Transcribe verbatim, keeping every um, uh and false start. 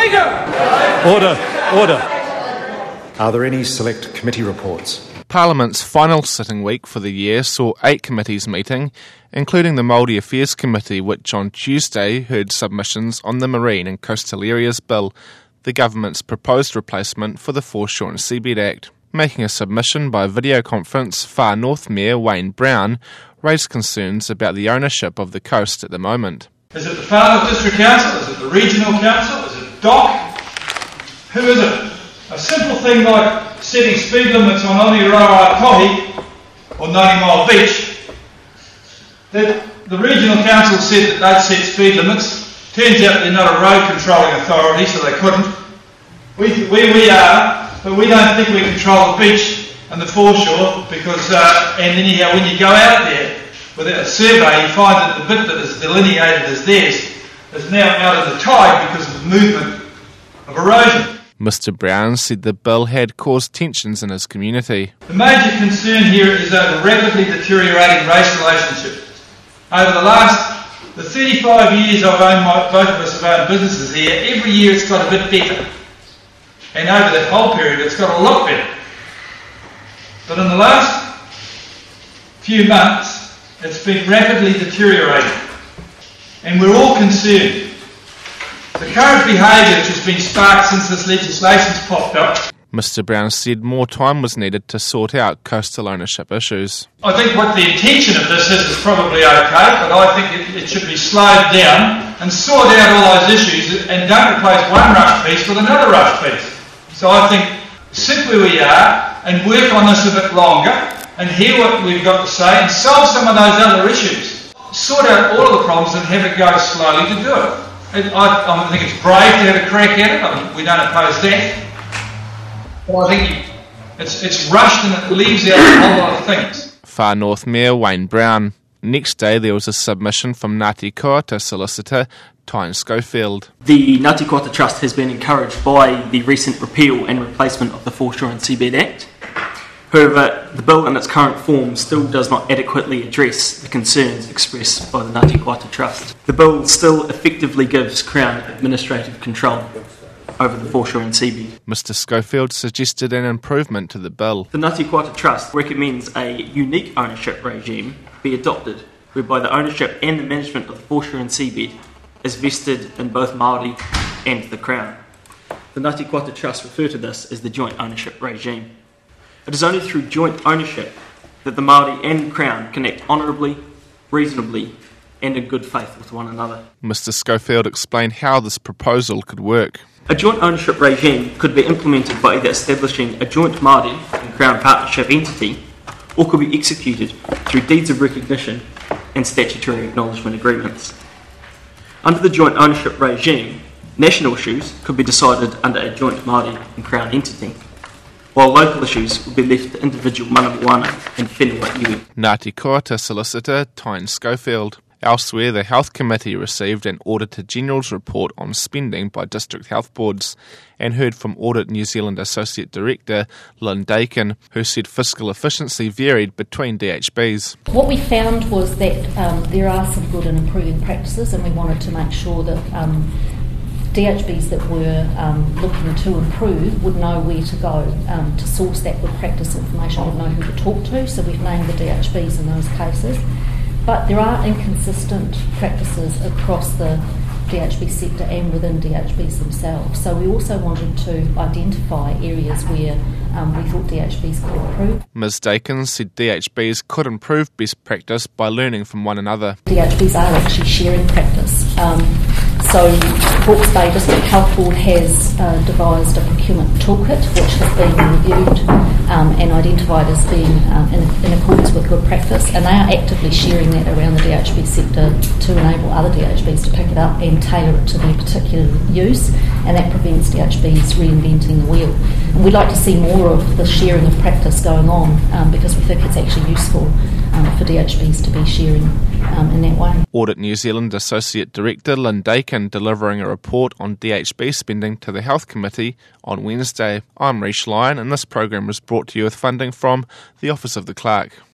Speaker! Order, order. Are there any select committee reports? Parliament's final sitting week for the year saw eight committees meeting, including the Māori Affairs Committee, which on Tuesday heard submissions on the Marine and Coastal Areas Bill, the government's proposed replacement for the Foreshore and Seabed Act. Making a submission by video conference, Far North Mayor Wayne Brown raised concerns about the ownership of the coast at the moment. Is it the Far North District Council? Is it the Regional Council? Is it D O C? Who is it? A simple thing like setting speed limits on Aotearoa Tohi or ninety mile Beach, that the Regional Council said that they'd set speed limits. Turns out they're not a road controlling authority, so they couldn't. We, we, we are, but we don't think we control the beach and the foreshore because, uh, and anyhow, when you go out there with a survey, you find that the bit that is delineated as theirs is now out of the tide because of the movement of erosion. Mister Brown said the bill had caused tensions in his community. The major concern here is over rapidly deteriorating race relationships. Over the last the thirty-five years I've owned my, both of us have owned businesses here, every year it's got a bit better. And over that whole period it's got a lot better. But in the last few months it's been rapidly deteriorating. And we're all concerned. The current behaviour which has been sparked since this legislation's popped up. Mister Brown said more time was needed to sort out coastal ownership issues. I think what the intention of this is is probably okay, but I think it, it should be slowed down and sort out all those issues and don't replace one rough piece with another rough piece. So I think sit where we are and work on this a bit longer and hear what we've got to say and solve some of those other issues. Sort out all of the problems and have it go slowly to do it. And I, I think it's brave to have a crack at it. I mean, we don't oppose that. But I think it's, it's rushed and it leaves out a whole lot of things. Far North Mayor Wayne Brown. Next day there was a submission from Ngāti Koata solicitor Tyne Schofield. The Ngāti Koata Trust has been encouraged by the recent repeal and replacement of the Foreshore and Seabed Act. However, the bill in its current form still does not adequately address the concerns expressed by the Ngāti Koata Trust. The bill still effectively gives Crown administrative control over the Foreshore and Seabed. Mister Schofield suggested an improvement to the bill. The Ngāti Koata Trust recommends a unique ownership regime be adopted, whereby the ownership and the management of the Foreshore and Seabed is vested in both Māori and the Crown. The Ngāti Koata Trust refer to this as the joint ownership regime. It is only through joint ownership that the Māori and Crown can act honourably, reasonably and in good faith with one another. Mister Schofield explained how this proposal could work. A joint ownership regime could be implemented by either establishing a joint Māori and Crown partnership entity or could be executed through deeds of recognition and statutory acknowledgement agreements. Under the joint ownership regime, national issues could be decided under a joint Māori and Crown entity, while local issues would be left to individual mana moana and whenua iwi. Ngāti Koata solicitor Tyne Schofield. Elsewhere, the Health Committee received an Auditor General's report on spending by district health boards and heard from Audit New Zealand Associate Director Lynn Dakin, who said fiscal efficiency varied between D H Bs. What we found was that um, there are some good and improving practices, and we wanted to make sure that um, D H Bs that were um, looking to improve would know where to go um, to source that good practice information, would know who to talk to, so we've named the D H Bs in those cases. But there are inconsistent practices across the D H B sector and within D H Bs themselves. So we also wanted to identify areas where um, we thought D H Bs could improve. Miz Dakin said D H Bs could improve best practice by learning from one another. D H Bs are actually sharing practice. Um, so Hawke's Bay District Health Board has uh, devised a procurement toolkit which has been reviewed um, and identified as being um, in, in accordance with good practice, and they are actively sharing that around the D H B sector to enable other D H Bs to pick it up and tailor it to their particular use, and that prevents D H Bs reinventing the wheel. And we'd like to see more of the sharing of practice going on um, because we think it's actually useful um, for D H Bs to be sharing um, in that way. Audit New Zealand Associate Director Lynn Dakin delivering a report on D H B spending to the Health Committee on Wednesday. I'm Reish Lyon, and this program was brought to you with funding from the Office of the Clerk.